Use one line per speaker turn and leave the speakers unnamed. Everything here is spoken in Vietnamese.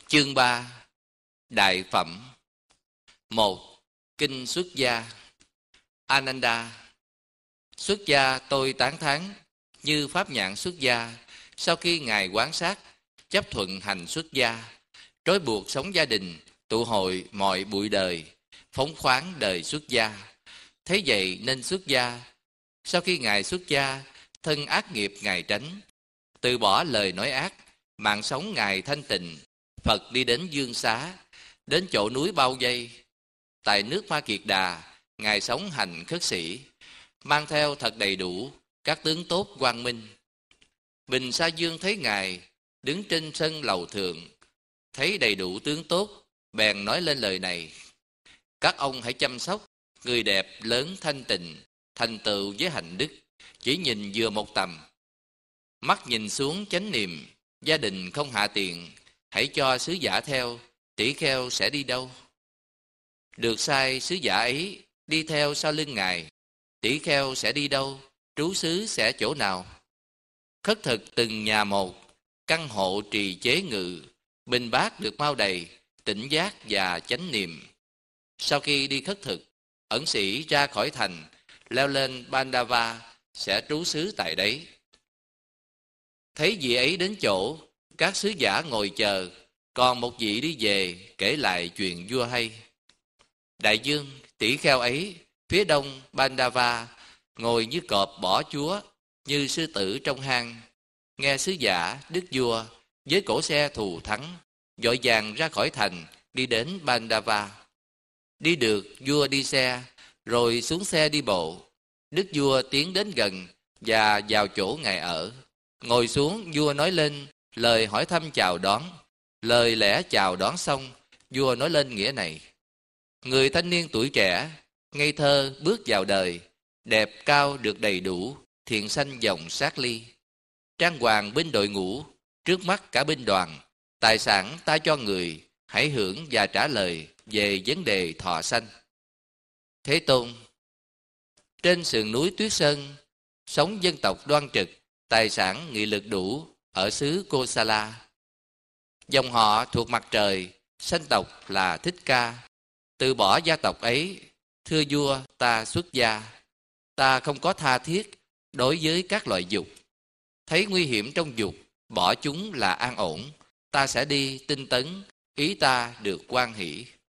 Chương 3. Đại phẩm. 1. Kinh xuất gia. Ananda. Xuất gia tôi tán thán, như pháp nhạn xuất gia, sau khi Ngài quán sát, chấp thuận hành xuất gia, trói buộc sống gia đình, tụ hội mọi bụi đời, phóng khoáng đời xuất gia. Thế vậy nên xuất gia. Sau khi Ngài xuất gia, thân ác nghiệp Ngài tránh, từ bỏ lời nói ác, mạng sống Ngài thanh tịnh. Phật đi đến Dương Xá, đến chỗ núi Bao Dây. Tại nước Ma Kiệt Đà, Ngài sống hành khất sĩ, mang theo thật đầy đủ các tướng tốt quang minh. Bình Sa Dương thấy Ngài đứng trên sân lầu thượng, thấy đầy đủ tướng tốt, bèn nói lên lời này: các ông hãy chăm sóc người đẹp lớn thanh tịnh, thành tựu với hạnh đức, chỉ nhìn vừa một tầm. Mắt nhìn xuống chánh niệm, gia đình không hạ tiện, hãy cho sứ giả theo, tỷ kheo sẽ đi đâu? Được sai sứ giả ấy đi theo sau lưng Ngài, tỷ kheo sẽ đi đâu? Trú xứ sẽ chỗ nào? Khất thực từng nhà một, căn hộ trì chế ngự, bình bát được mau đầy, tỉnh giác và chánh niệm. Sau khi đi khất thực, ẩn sĩ ra khỏi thành, leo lên Bandava, sẽ trú xứ tại đấy. Thấy vị ấy đến chỗ, các sứ giả ngồi chờ, còn một vị đi về kể lại chuyện vua hay. Đại dương, tỷ kheo ấy, phía đông Bandava, ngồi như cọp bỏ chúa, như sư tử trong hang. Nghe sứ giả, đức vua, với cỗ xe thù thắng, vội vàng ra khỏi thành, đi đến Bandava. Đi được, vua đi xe, rồi xuống xe đi bộ. Đức vua tiến đến gần và vào chỗ Ngài ở. Ngồi xuống, vua nói lên lời hỏi thăm chào đón. Lời lẽ chào đón xong, vua nói lên nghĩa này: người thanh niên tuổi trẻ, ngây thơ bước vào đời, đẹp cao được đầy đủ, thiện sanh dòng sát ly. Trang hoàng bên đội ngũ, trước mắt cả binh đoàn, tài sản ta cho người, hãy hưởng và trả lời về vấn đề thọ sanh. Thế Tôn. Trên sườn núi Tuyết Sơn, sống dân tộc đoan trực, tài sản nghị lực đủ, ở xứ Kosala. Dòng họ thuộc mặt trời, sanh tộc là Thích Ca. Từ bỏ gia tộc ấy, thưa vua, ta xuất gia. Ta không có tha thiết đối với các loại dục. Thấy nguy hiểm trong dục, bỏ chúng là an ổn. Ta sẽ đi tinh tấn, ý ta được hoan hỷ.